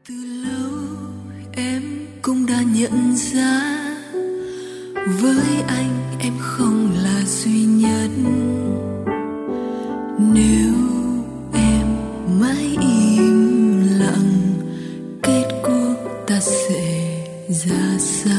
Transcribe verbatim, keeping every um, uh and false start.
Từ lâu em cũng đã nhận ra với anh em không là duy nhất. Nếu em mãi im lặng, kết cuộc ta sẽ ra sao?